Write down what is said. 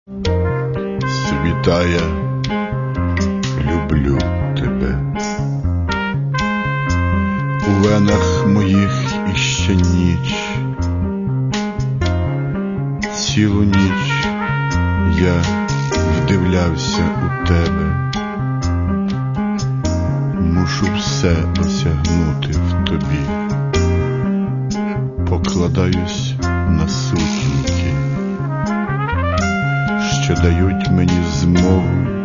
Світає, люблю тебе. У венах моїх іще ніч. Цілу ніч я вдивлявся у тебе. Мушу все осягнути в тобі. Покладаюсь на сутінки, що дають мені змогу